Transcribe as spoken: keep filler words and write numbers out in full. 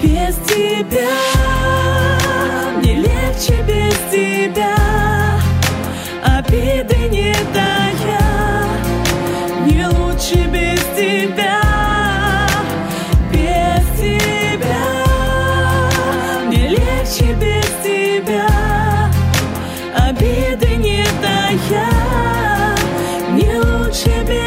без тебя, мне легче без тебя, обиды не тая, мне лучше без тебя, без тебя, мне легче без тебя, обиды не тая, мне лучше без